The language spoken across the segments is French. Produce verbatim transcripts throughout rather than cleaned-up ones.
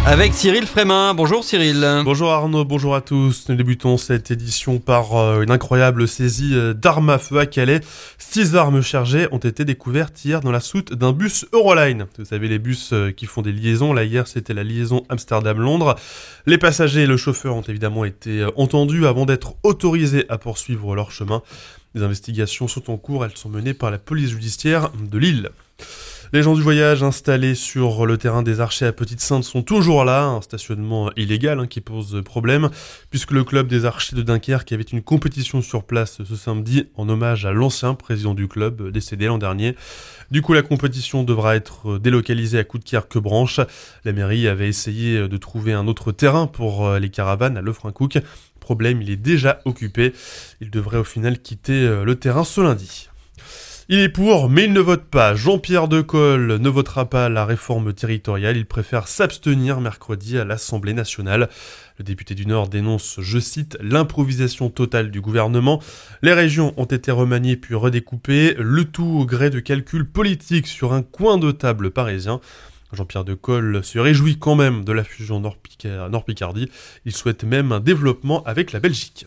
Avec Cyril Frémin. Bonjour Cyril. Bonjour Arnaud, bonjour à tous. Nous débutons cette édition par euh, une incroyable saisie euh, d'armes à feu à Calais. Six armes chargées ont été découvertes hier dans la soute d'un bus Euroline. Vous savez, les bus euh, qui font des liaisons. Là, hier, c'était la liaison Amsterdam-Londres. Les passagers et le chauffeur ont évidemment été euh, entendus avant d'être autorisés à poursuivre leur chemin. Des investigations sont en cours. Elles sont menées par la police judiciaire de Lille. Les gens du voyage installés sur le terrain des Archers à Petite-Sainte sont toujours là, un stationnement illégal hein, qui pose problème, puisque le club des Archers de Dunkerque avait une compétition sur place ce samedi en hommage à l'ancien président du club, décédé l'an dernier. Du coup, la compétition devra être délocalisée à Coudekerque-Branche. La mairie avait essayé de trouver un autre terrain pour les caravanes à Lefrancouc. Problème, il est déjà occupé. Il devrait au final quitter le terrain ce lundi. Il est pour, mais il ne vote pas. Jean-Pierre Decool ne votera pas la réforme territoriale. Il préfère s'abstenir mercredi à l'Assemblée nationale. Le député du Nord dénonce, je cite, l'improvisation totale du gouvernement. Les régions ont été remaniées puis redécoupées, le tout au gré de calculs politiques sur un coin de table parisien. Jean-Pierre Decool se réjouit quand même de la fusion Nord-Picardie. Il souhaite même un développement avec la Belgique.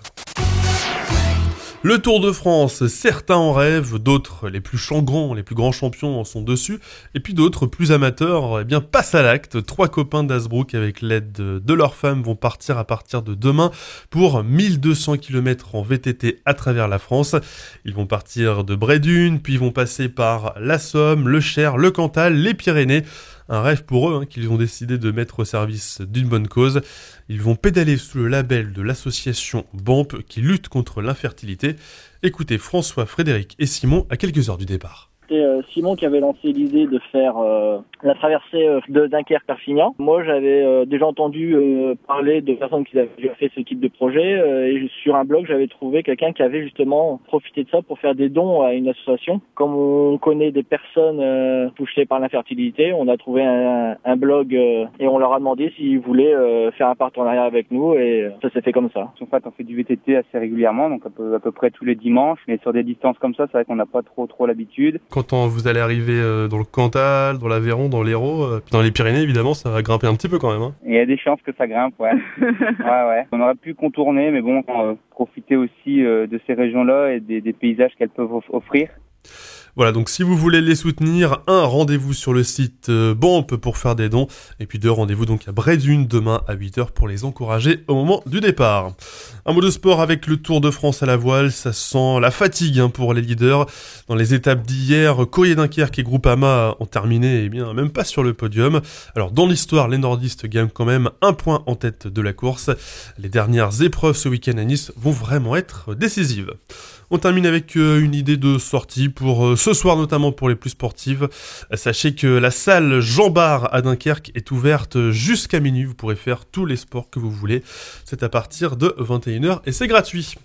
Le Tour de France, certains en rêvent, d'autres, les plus changrants, les plus grands champions en sont dessus, et puis d'autres, plus amateurs, eh bien passent à l'acte. Trois copains d'Asbrook, avec l'aide de leurs femmes, vont partir à partir de demain pour mille deux cents kilomètres en V T T à travers la France. Ils vont partir de Brédune, puis vont passer par la Somme, le Cher, le Cantal, les Pyrénées. Un rêve pour eux hein, qu'ils ont décidé de mettre au service d'une bonne cause. Ils vont pédaler sous le label de l'association B A M P qui lutte contre l'infertilité. Écoutez François, Frédéric et Simon à quelques heures du départ. C'était euh, Simon qui avait lancé l'idée de faire euh, la traversée euh, de Dunkerque-Perpignan. Moi, j'avais euh, déjà entendu euh, parler de personnes qui avaient déjà fait ce type de projet euh, et sur un blog, j'avais trouvé quelqu'un qui avait justement profité de ça pour faire des dons à une association. Comme on connaît des personnes euh, touchées par l'infertilité, on a trouvé un, un blog euh, et on leur a demandé s'ils voulaient euh, faire un partenariat avec nous et ça s'est fait comme ça. En fait, on fait du V T T assez régulièrement, donc à peu, à peu près tous les dimanches, mais sur des distances comme ça, c'est vrai qu'on n'a pas trop trop l'habitude. Quand vous allez arriver dans le Cantal, dans l'Aveyron, dans l'Hérault, puis dans les Pyrénées, évidemment, ça va grimper un petit peu quand même. Hein. Il y a des chances que ça grimpe, ouais. ouais, ouais. On aurait pu contourner, mais bon, euh, profiter aussi euh, de ces régions-là et des, des paysages qu'elles peuvent offrir. Voilà, donc si vous voulez les soutenir, un, rendez-vous sur le site euh, B A M P pour faire des dons, et puis deux, rendez-vous donc à Brédune demain à huit heures pour les encourager au moment du départ. Un mot de sport avec le Tour de France à la voile, ça sent la fatigue hein, pour les leaders. Dans les étapes d'hier, Courrier Dunkerque et Groupama ont terminé, eh bien, même pas sur le podium. Alors dans l'histoire, les nordistes gagnent quand même un point en tête de la course. Les dernières épreuves ce week-end à Nice vont vraiment être décisives. On termine avec une idée de sortie pour ce soir, notamment pour les plus sportives. Sachez que la salle Jean Bart à Dunkerque est ouverte jusqu'à minuit. Vous pourrez faire tous les sports que vous voulez. C'est à partir de vingt et une heures et c'est gratuit.